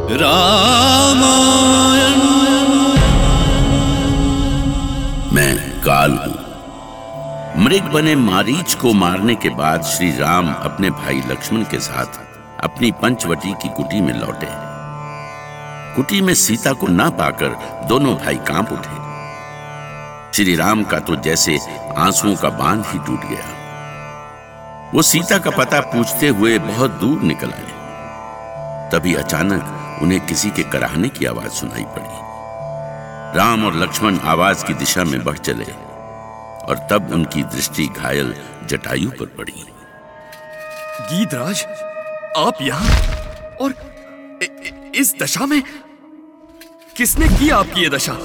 रामायण। मैं काल हूं। मृग बने मारीच को मारने के बाद श्री राम अपने भाई लक्ष्मण के साथ अपनी पंचवटी की कुटी में लौटे। कुटी में सीता को ना पाकर दोनों भाई कांप उठे। श्री राम का तो जैसे आंसुओं का बांध ही टूट गया। वो सीता का पता पूछते हुए बहुत दूर निकल आए। तभी अचानक उन्हें किसी के कराहने की आवाज सुनाई पड़ी। राम और लक्ष्मण आवाज की दिशा में बढ़ चले और तब उनकी दृष्टि घायल जटायु पर पड़ी। गीधराज, आप यहाँ और इस दशा में? किसने की आपकी ये दशा?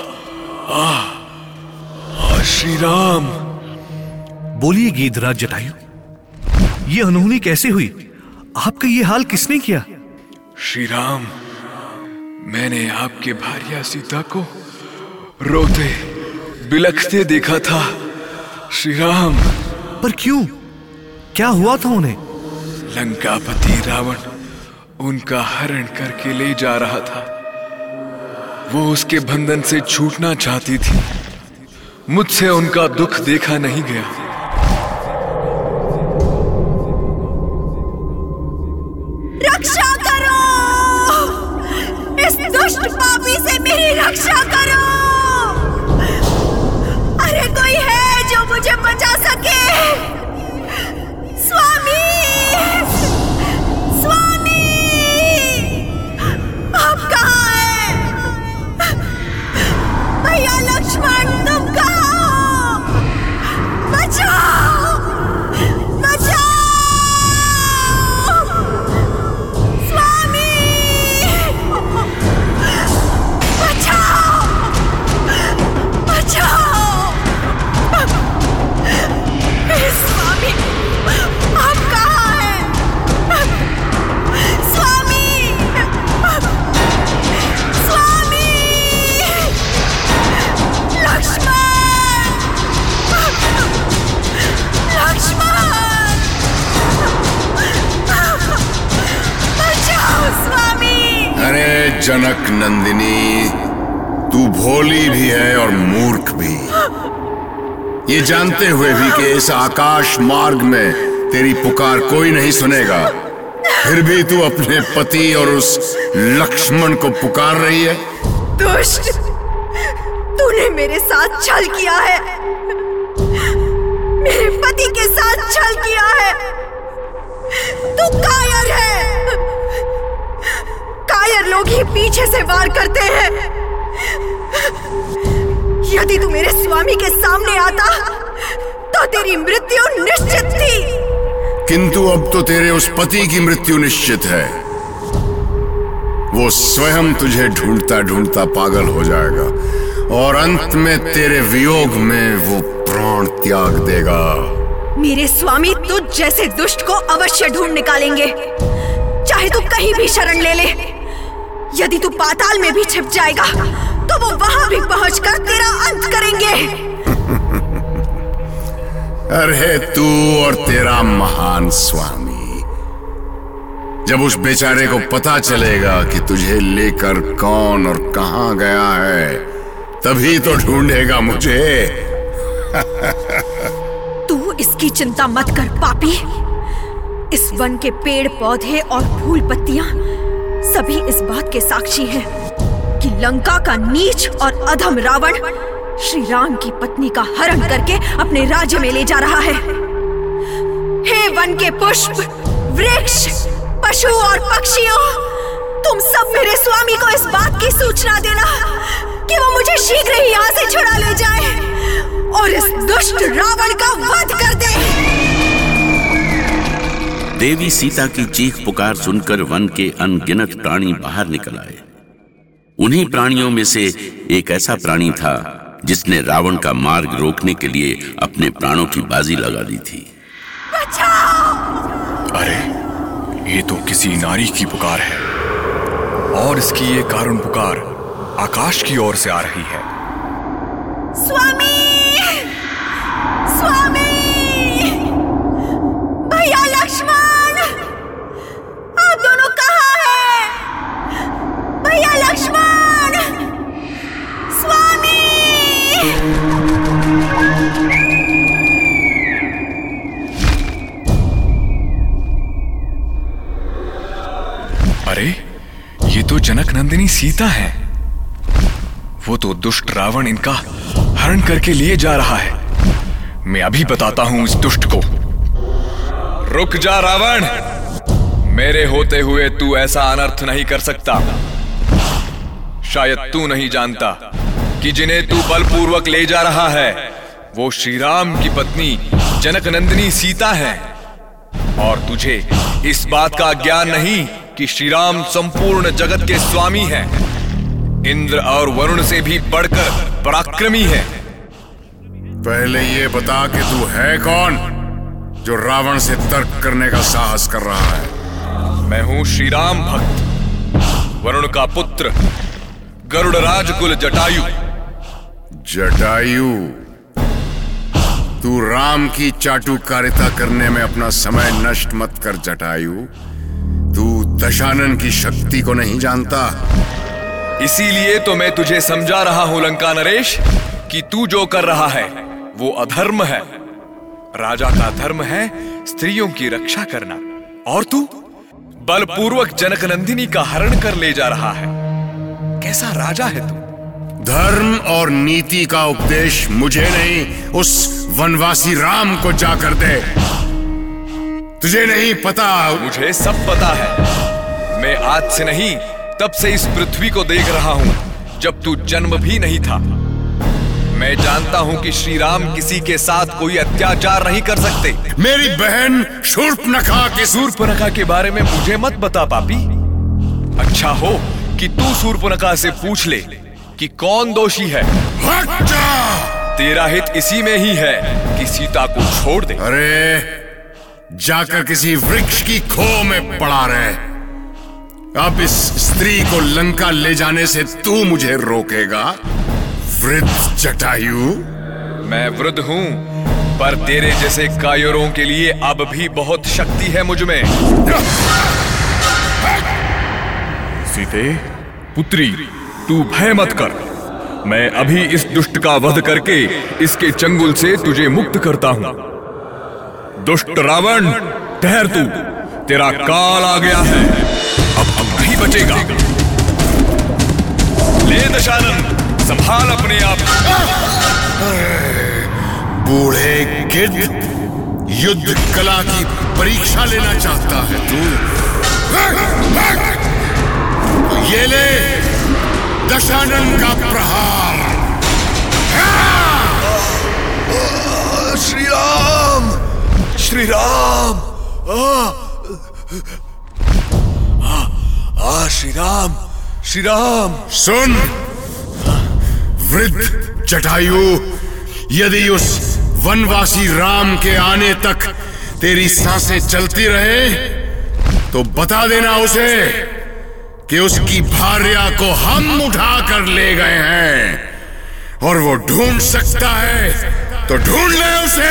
श्री राम। बोलिए गीधराज जटायु, ये अनहोनी कैसे हुई? आपका ये हाल किसने किया? श्री राम, मैंने आपके भार्या सीता को रोते बिलखते देखा था। श्री राम। पर क्यों? क्या हुआ था उन्हें? लंकापति रावण उनका हरण करके ले जा रहा था। वो उसके बंधन से छूटना चाहती थी। मुझसे उनका दुख देखा नहीं गया। रक्षा करो! इस दुष्ट पापी से मेरी रक्षा करो! अरे कोई है जो मुझे बचा सके? स्वामी! स्वामी! आप कहाँ हैं? भैया लक्ष्मण, तुम कहाँ हो? बचाओ! बचाओ! स्वामी! बचाओ! बचाओ! स्वामी, आप कहाँ हैं? स्वामी! स्वामी! लक्ष्मण! लक्ष्मण! बचाओ स्वामी! अरे जनक नंदिनी, तू भोली भी है और मूर्ख भी। ये जानते हुए भी कि इस आकाश मार्ग में तेरी पुकार कोई नहीं सुनेगा, फिर भी तू अपने पति और उस लक्ष्मण को पुकार रही है। दुष्ट! तूने मेरे साथ छल किया है। मेरे पति के साथ छल किया है। तू कायर है। कायर लोग ही पीछे से वार करते हैं। यदि तू मेरे स्वामी के सामने आता तो तेरी मृत्यु निश्चित थी। किंतु अब तो तेरे उस पति की मृत्यु निश्चित है। वो स्वयं तुझे ढूंढता ढूंढता पागल हो जाएगा और अंत में तेरे वियोग में वो प्राण त्याग देगा। मेरे स्वामी तुझ जैसे दुष्ट को अवश्य ढूंढ निकालेंगे, चाहे तू कहीं भी शरण ले ले। यदि तू पाताल में भी छिप जाएगा तो वो वहां भी पहुंचकर तेरा अंत करेंगे। अरे तू और तेरा महान स्वामी, जब उस बेचारे को पता चलेगा कि तुझे लेकर कौन और कहां गया है, तभी तो ढूंढेगा मुझे। तू इसकी चिंता मत कर पापी। इस वन के पेड़ पौधे और फूल पत्तियां सभी इस बात के साक्षी हैं कि लंका का नीच और अधम रावण श्री राम की पत्नी का हरण करके अपने राज्य में ले जा रहा है। हे वन के पुष्प, वृक्ष, पशु और पक्षियों, तुम सब मेरे स्वामी को इस बात की सूचना देना कि वो मुझे शीघ्र ही यहाँ से छुड़ा ले जाए और इस दुष्ट रावण का वध कर दे। देवी सीता की चीख पुकार सुनकर वन के अनगिनत प्राणी बाहर निकल आए। उन्हीं प्राणियों में से एक ऐसा प्राणी था जिसने रावण का मार्ग रोकने के लिए अपने प्राणों की बाजी लगा दी थी। अरे ये तो किसी नारी की पुकार है और इसकी ये करुण पुकार आकाश की ओर से आ रही है। स्वामी! स्वामी! भैया लक्ष्मण! आप दोनों कहाँ हैं? अरे, ये तो जनक नंदिनी सीता है। वो तो दुष्ट रावण इनका हरण करके लिए जा रहा है। मैं अभी बताता हूं इस दुष्ट को। रुक जा रावण, मेरे होते हुए तू ऐसा अनर्थ नहीं कर सकता। शायद तू नहीं जानता कि जिन्हें तू बलपूर्वक ले जा रहा है वो श्री राम की पत्नी जनक नंदिनी सीता है। और तुझे इस बात का ज्ञान नहीं कि श्री राम संपूर्ण जगत के स्वामी हैं, इंद्र और वरुण से भी बढ़कर पराक्रमी है। पहले ये बता कि तू है कौन जो रावण से तर्क करने का साहस कर रहा है? मैं हूं श्री राम भक्त, वरुण का पुत्र, गरुड़ राजकुल जटायु। जटायु, तू राम की चाटुकारिता करने में अपना समय नष्ट मत कर जटायु। तू दशानन की शक्ति को नहीं जानता। इसीलिए तो मैं तुझे समझा रहा हूं लंका नरेश कि तू जो कर रहा है वो अधर्म है। राजा का धर्म है स्त्रियों की रक्षा करना, और तू बलपूर्वक जनक नंदिनी का हरण कर ले जा रहा है। कैसा राजा है तू? धर्म और नीति का उपदेश मुझे नहीं, उस वनवासी राम को जाकर दे। तुझे नहीं पता? मुझे सब पता है। मैं आज से नहीं तब से इस पृथ्वी को देख रहा हूं, जब तू जन्म भी नहीं था। मैं जानता हूं कि श्री राम किसी के साथ कोई अत्याचार नहीं कर सकते। मेरी बहन शूर्पणखा के बारे में मुझे मत बता पापी। अच्छा हो कि तू शूर्पणखा से पूछ ले कि कौन दोषी है। तेरा हित इसी में ही है कि सीता को छोड़ दे। अरे, जाकर किसी वृक्ष की खो में पड़ा रहे। अब इस स्त्री को लंका ले जाने से तू मुझे रोकेगा? वृद्ध जटायु। मैं वृद्ध हूं, पर तेरे जैसे कायरों के लिए अब भी बहुत शक्ति है मुझ में। सीते पुत्री, तू भय मत कर। मैं अभी इस दुष्ट का वध करके इसके चंगुल से तुझे मुक्त करता हूं। दुष्ट रावण, ठहर तू, तेरा काल आ गया है। अब नहीं बचेगा। ले दशानन, संभाल अपने आप। बूढ़े गिद्ध, युद्ध कला की परीक्षा लेना चाहता है तू? ये ले दशानन का प्रहार। श्री राम, श्री राम, श्री राम, श्री राम। सुन वृद्ध जटायु, यदि उस वनवासी राम के आने तक तेरी सांसें चलती रहे तो बता देना उसे कि उसकी भार्या को हम उठा कर ले गए हैं, और वो ढूंढ सकता है तो ढूंढ ले उसे।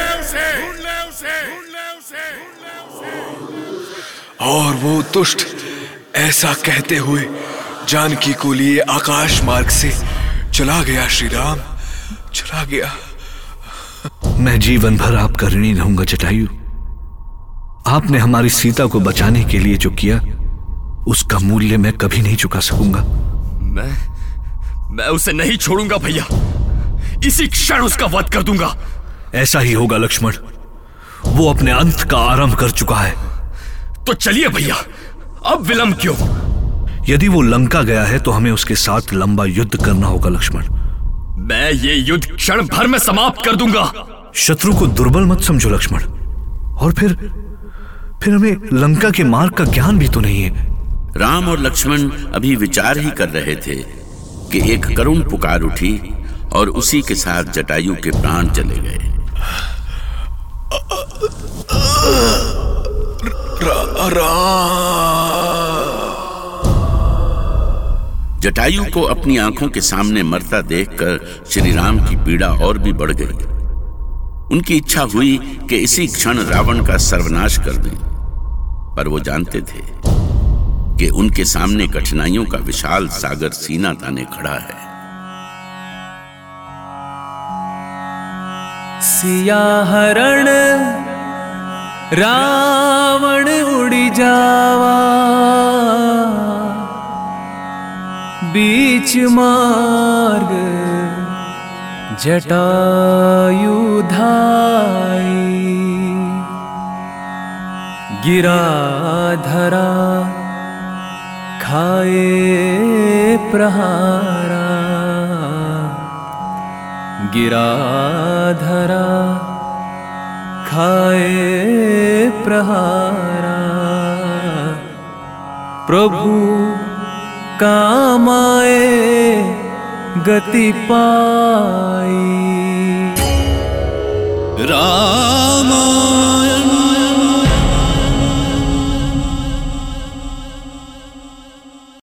और वो दुष्ट ऐसा कहते हुए जानकी को लिए आकाश मार्ग से चला गया। श्री राम चला गया। मैं जीवन भर आपका ऋणी रहूंगा जटायु। आपने हमारी सीता को बचाने के लिए जो किया उसका मूल्य मैं कभी नहीं चुका सकूंगा। मैं उसे नहीं छोड़ूंगा भैया। इसी क्षण उसका वध कर दूंगा। ऐसा ही होगा लक्ष्मण। वो अपने अंत का आरंभ कर चुका है। तो चलिए भैया, अब विलंब क्यों? यदि वो लंका गया है तो हमें उसके साथ लंबा युद्ध करना होगा लक्ष्मण। मैं ये युद्ध क्षण भर में समाप्त कर दूंगा। शत्रु को दुर्बल मत समझो लक्ष्मण। और फिर हमें लंका के मार्ग का ज्ञान भी तो नहीं है। राम और लक्ष्मण अभी विचार ही कर रहे थे कि एक करुण पुकार उठी और उसी के साथ जटायु के प्राण चले गए। जटायु को अपनी आंखों के सामने मरता देखकर श्री राम की पीड़ा और भी बढ़ गई। उनकी इच्छा हुई कि इसी क्षण रावण का सर्वनाश कर दें, पर वो जानते थे कि उनके सामने कठिनाइयों का विशाल सागर सीना ताने खड़ा है। सिया हरण रावण उड़ी जावा, बीच मार्ग जटायु धाई, गिरा धरा खाए प्रहारा, गिरा धरा खाए प्रहारा। प्रभु काम आए गति पाई। रामायण